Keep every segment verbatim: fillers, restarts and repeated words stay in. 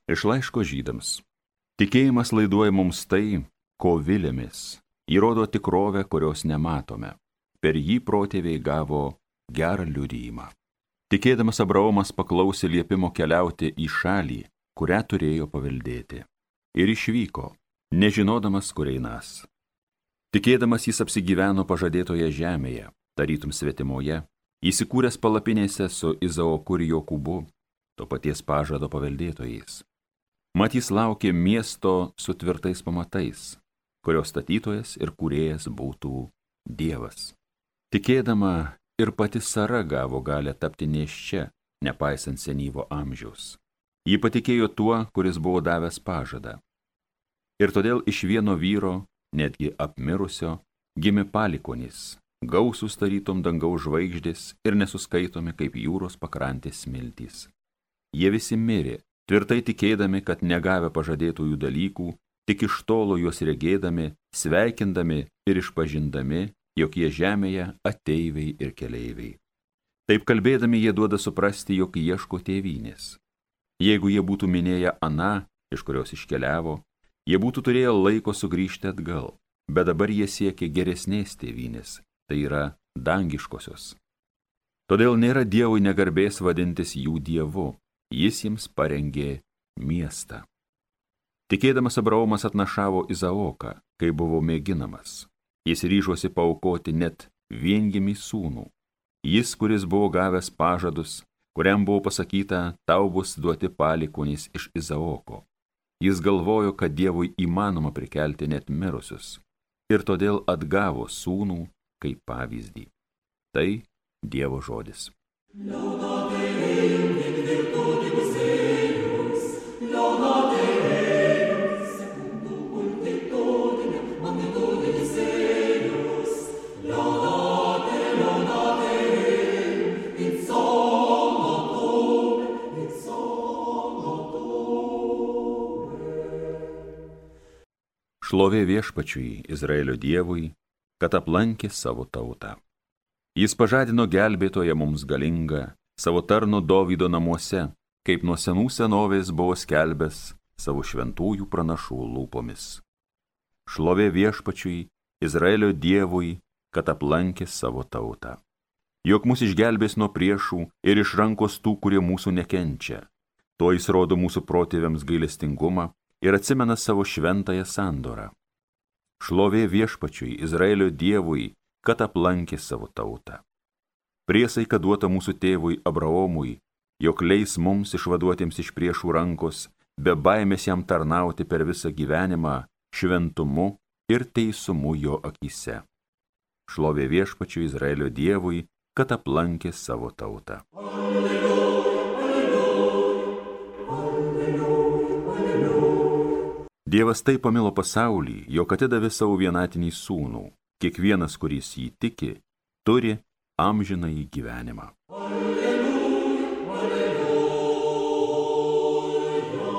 Iš laiško Žydams. Tikėjimas laiduoja mums tai, ko vilėmės. Įrodo tikrovę, kurios nematome. Per jį protėviai gavo gerą liudijimą. Tikėdamas Abraomas paklausė liepimo keliauti į šalį, kurią turėjo paveldėti. Ir išvyko, nežinodamas, kur einas. Tikėdamas jis apsigyveno pažadėtoje žemėje, tarytum svetimoje, įsikūręs palapinėse su Izaoku ir Jokūbu, to paties pažado paveldėtojais. Mat jis laukė miesto su tvirtais pamatais, kurio statytojas ir kūrėjas būtų Dievas. Tikėdama ir pati Sara gavo galę tapti nėščia, nepaisant senyvo amžiaus. Ji patikėjo tuo, kuris buvo davęs pažadą. Ir todėl iš vieno vyro, netgi apmirusio, gimė palikuonys, gausūs tarytum dangaus žvaigždės ir nesuskaitomi kaip jūros pakrantės smiltys. Jie visi mirė, tvirtai tikėdami, kad negavę pažadėtųjų dalykų, tik iš tolo juos regėdami, sveikindami ir išpažindami, jog jie žemėje ateiviai ir keleiviai. Taip kalbėdami jie duoda suprasti, jog ieško tėvynės. Jeigu jie būtų minėję aną, iš kurios iškeliavo, jie būtų turėję laiko sugrįžti atgal, bet dabar jie siekia geresnės tėvynės, tai yra dangiškosios. Todėl nėra Dievui negarbės vadintis jų Dievu, jis jiems parengė miestą. Tikėdamas Abraomas atnašavo Izaoką, kai buvo mėginamas. Jis ryžosi paaukoti net viengimį sūnų. Jis, kuris buvo gavęs pažadus, kuriam buvo pasakyta, tau bus duoti palikuonys iš Izaoko. Jis galvojo, kad Dievui įmanoma prikelti net mirusius, ir todėl atgavo sūnų kaip pavyzdį. Tai Dievo žodis. Šlovė viešpačiui, Izraelio Dievui, kad aplankė savo tautą. Jis pažadino gelbėtoją mums galingą, savo tarno Dovydo namuose, kaip nuo senų senovės buvo skelbęs savo šventųjų pranašų lūpomis. Šlovė viešpačiui, Izraelio Dievui, kad aplankė savo tautą. Jog mus išgelbės nuo priešų ir iš rankos tų, kurie mūsų nekenčia. To jis rodo mūsų protėviams gailestingumą ir atsimena savo šventąją sandorą. Šlovė viešpačiui, Izraelio Dievui, kad aplankė savo tautą. Priesaika duota mūsų tėvui Abraomui, jog leis mums išvaduotiems iš priešų rankos, be baimės jam tarnauti per visą gyvenimą, šventumu ir teisumu jo akyse. Šlovė viešpačiui, Izraelio Dievui, kad aplankė savo tautą. Dievas taip pamilo pasaulį, jog atidavė savo vienatinį sūnų. Kiekvienas, kuris jį tiki, turi amžinąjį gyvenimą. Alleluja, alleluja.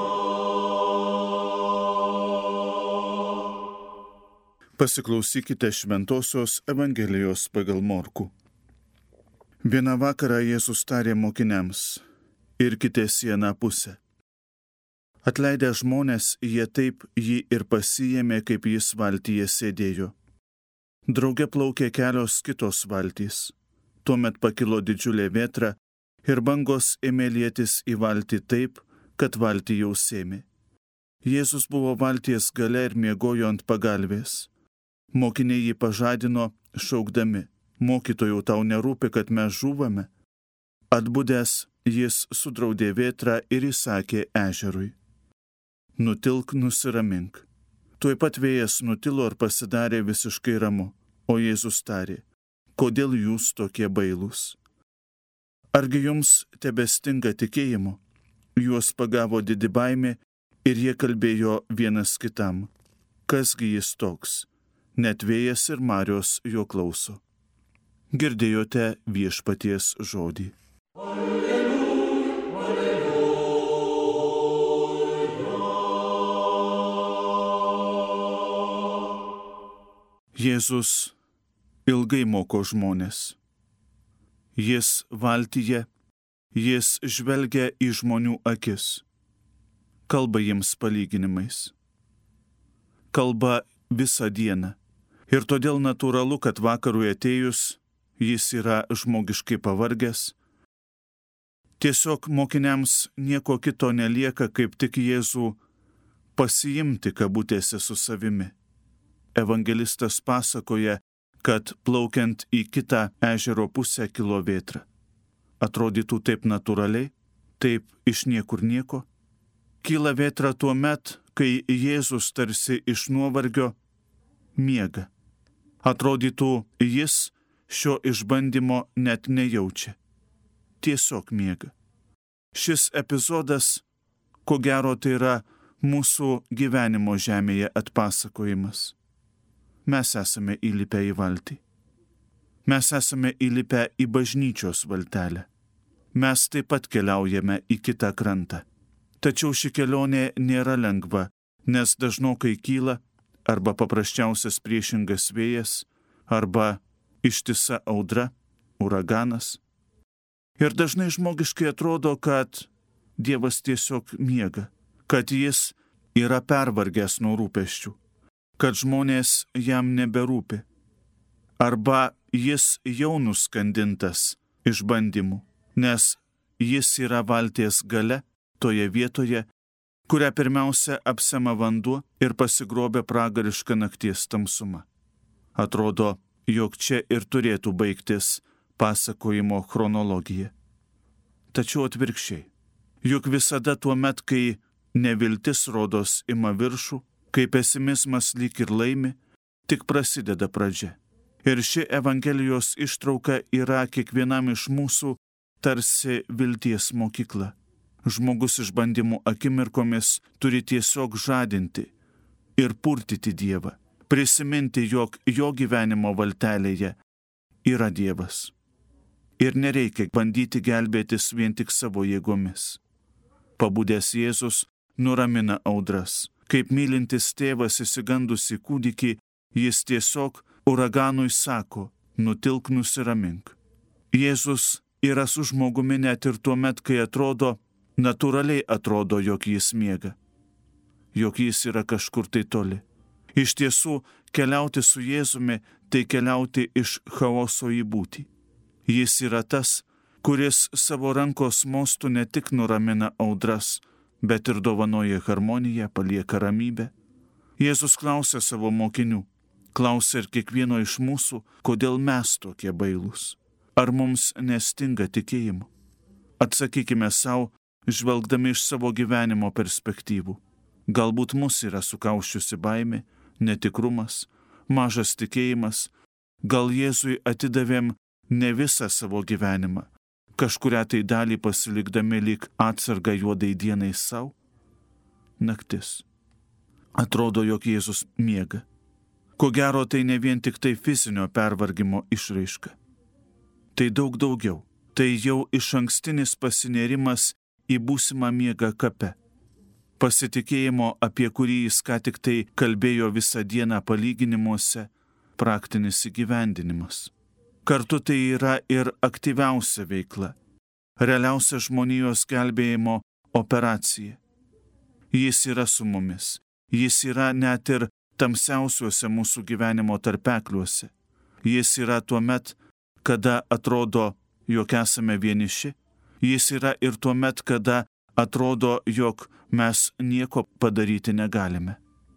Pasiklausykite Šventosios Evangelijos pagal Morkų. Vieną vakarą Jėzus tarė mokiniams: irkitės į aną pusę. Atleidę žmonės, jie taip jį ir pasiėmė, kaip jis valtyje sėdėjo. Drauge plaukė kelios kitos valtys. Tuomet pakilo didžiulė vėtra ir bangos ėmė lietis į valtį taip, kad valtį jau sėmė. Jėzus buvo valties gale ir miegojo ant pagalvės. Mokiniai jį pažadino, šaukdami: mokytojau, tau nerūpi, kad mes žūvame? Atbudęs, jis sudraudė vėtrą ir įsakė ežerui: nutilk, nusiramink. Tuoj pat vėjas nutilo ir pasidarė visiškai ramu, o Jėzus tarė: kodėl jūs tokie bailūs? Argi jums tebestinga tikėjimo? Juos pagavo didi baimė ir jie kalbėjo vienas kitam: kasgi jis toks? Net vėjas ir marios jo klauso. Girdėjote viešpaties žodį. Jėzus ilgai moko žmones. Jis valtyje, jis žvelgia į žmonių akis. kalba jiems palyginimais. Kalba visą dieną. Ir todėl natūralu, kad vakarui atėjus jis yra žmogiškai pavargęs. Tiesiog mokiniams nieko kito nelieka, kaip tik Jėzų pasiimti kabutėse su savimi. Evangelistas pasakoja, kad plaukiant į kitą ežero pusę kilo vėtra. Atrodytų taip natūraliai, taip iš niekur nieko. Kyla vėtra tuo met, kai Jėzus tarsi iš nuovargio miega. Atrodytų, jis šio išbandymo net nejaučia. Tiesiog miega. Šis epizodas, ko gero, tai yra mūsų gyvenimo žemėje atpasakojimas. Mes esame įlipę į valtį. Mes esame įlipę į bažnyčios valtelę. Mes taip pat keliaujame į kitą krantą. Tačiau ši kelionė nėra lengva, nes dažnokai kyla arba paprasčiausias priešingas vėjas, arba ištisa audra, uraganas. Ir dažnai žmogiškai atrodo, kad Dievas tiesiog miega, kad jis yra pervargęs nuo rūpesčių, kad žmonės jam neberūpi, arba jis jau nuskandintas išbandymų, nes jis yra valties gale toje vietoje, kurią pirmiausia apsema vanduo ir pasigrobia pragarišką nakties tamsumą. Atrodo, jog čia ir turėtų baigtis pasakojimo chronologija. Tačiau atvirkščiai, juk visada tuo met, kai neviltis rodos ima viršų, kai pesimizmas lyg ir laimi, tik prasideda pradžia. Ir ši Evangelijos ištrauka yra kiekvienam iš mūsų tarsi vilties mokykla. Žmogus išbandymų akimirkomis turi tiesiog žadinti ir purtyti Dievą, prisiminti, jog jo gyvenimo valtelėje yra Dievas. Ir nereikia bandyti gelbėtis vien tik savo jėgomis. Pabudęs Jėzus nuramina audras. Kaip mylintis tėvas įsigandusi kūdikį, jis tiesiog uraganui sako, nutilk, nusiramink. Jėzus yra su žmogumi net ir tuo met, kai atrodo, natūraliai atrodo, jog jis miega, jog jis yra kažkur tai toli. Iš tiesų, keliauti su Jėzumi tai keliauti iš chaoso į būtį. Jis yra tas, kuris savo rankos mostu ne tik nuramina audras, bet ir dovanoja harmoniją, palieka ramybę. Jėzus klausia savo mokinių, klausia ir kiekvieno iš mūsų, kodėl mes tokie bailūs. Ar mums nestinga tikėjimo? Atsakykime savo, žvelgdami iš savo gyvenimo perspektyvų. Galbūt mus yra sukauščiusi baimė, netikrumas, mažas tikėjimas. Gal Jėzui atidavėm ne visą savo gyvenimą, kažkurią tai dalį pasilikdami lyg atsargą juodai dienai savo? Naktis. Atrodo, jog Jėzus miega. Ko gero, tai ne vien tik tai fizinio pervargimo išraiška. Tai daug daugiau. Tai jau išankstinis pasinėrimas į būsimą miegą kape. Pasitikėjimo, apie kurį jis ką tik tai kalbėjo visą dieną palyginimuose, praktinis įgyvendinimas. Kartu tai yra ir aktyviausia veikla, realiausia žmonijos gelbėjimo operacija. Jis yra su mumis, jis yra net ir tamsiausiuose mūsų gyvenimo tarpekliuose. Jis yra tuo met, kada atrodo, jog esame vieniši. Jis yra ir tuo met, kada atrodo, jog mes nieko padaryti negalime.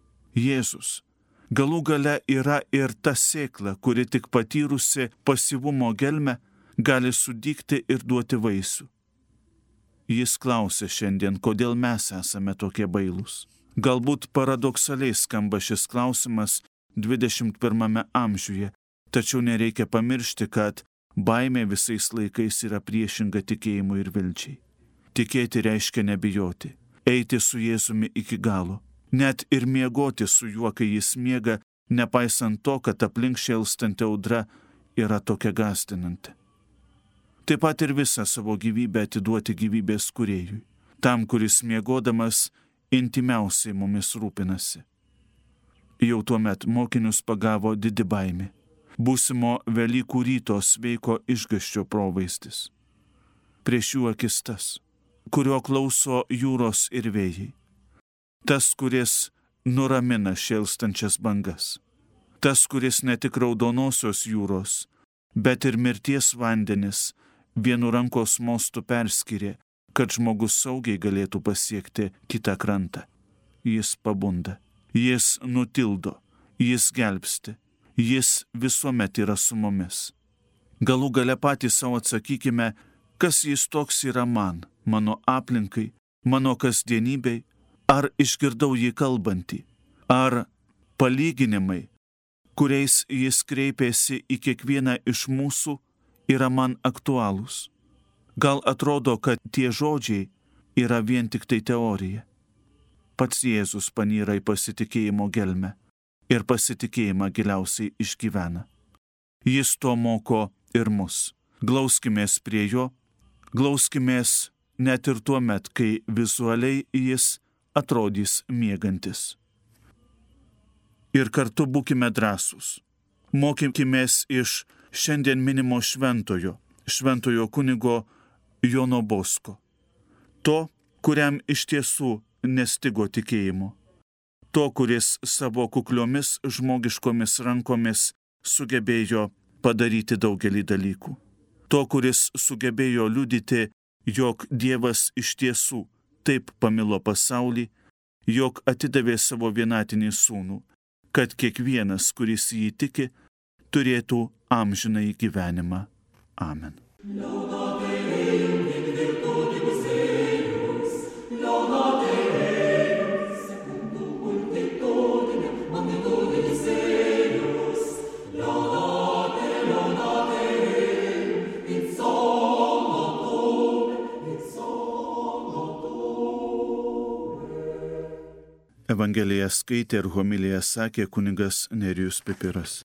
Jėzus galų gale yra ir ta sėkla, kuri tik patyrusi pasyvumo gelmę gali sudygti ir duoti vaisių. Jis klausia šiandien, kodėl mes esame tokie bailūs. Galbūt paradoksaliai skamba šis klausimas dvidešimt pirmame amžiuje, tačiau nereikia pamiršti, kad baimė visais laikais yra priešinga tikėjimui ir vilčiai. Tikėti reiškia nebijoti, eiti su Jėzumi iki galo. Net ir miegoti su juo, kai jis miega, nepaisant to, kad aplink šėlstanti audra yra tokia gąsdinanti. Taip pat ir visą savo gyvybę atiduoti gyvybės kūrėjui, tam, kuris miegodamas intimiausiai mumis rūpinasi. Jau tuomet mokinius pagavo didi baimė, būsimo Velykų ryto sveiko išgąsčio provaizdis. Prieš jų akis tas, kurio klauso jūros ir vėjai. tas, kuris nuramina šėlstančias bangas, tas, kuris ne tik raudonosios jūros, bet ir mirties vandenis vienu rankos mostu perskyrė, kad žmogus saugiai galėtų pasiekti kitą krantą. Jis pabunda, jis nutildo, jis gelbsti, jis visuomet yra su mumis. Galų gale patys savo atsakykime, kas jis toks yra man, mano aplinkai, mano kasdienybei, ar išgirdau jį kalbantį, ar palyginimai, kuriais jis kreipėsi į kiekvieną iš mūsų, yra man aktualūs. Gal atrodo, kad tie žodžiai yra vien tik tai teorija. Pats Jėzus panyra į pasitikėjimo gelmę ir pasitikėjimą giliausiai išgyvena. Jis to moko ir mus. Glauskimės prie jo, glauskimės net ir tuo met, kai vizualiai jis atrodys miegantis. Ir kartu būkime drąsūs. Mokykimės iš šiandien minimo šventojo, šventojo kunigo Jono Bosko. To, kuriam iš tiesų nestigo tikėjimo. To, kuris savo kukliomis žmogiškomis rankomis sugebėjo padaryti daugelį dalykų. To, kuris sugebėjo liudyti, jog Dievas iš tiesų taip pamilo pasaulį, jog atidavė savo vienatinį sūnų, kad kiekvienas, kuris jį tiki, turėtų amžinąjį gyvenimą. Amen. Evangeliją skaitė ir homiliją sakė kunigas Nerijus Pipiras.